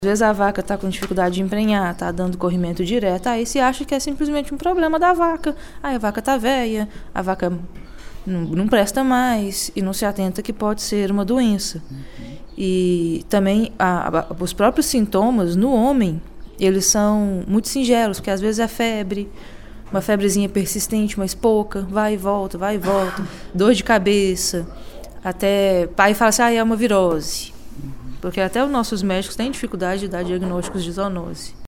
Às vezes a vaca está com dificuldade de emprenhar, está dando corrimento direto, aí se acha que é simplesmente um problema da vaca. Aí a vaca está velha, a vaca não presta mais e não se atenta que pode ser uma doença. E também os próprios sintomas no homem, eles são muito singelos, porque às vezes é febre, uma febrezinha persistente, mas pouca, vai e volta, dor de cabeça, até pai fala assim, é uma virose. Porque até os nossos médicos têm dificuldade de dar diagnósticos de zoonose.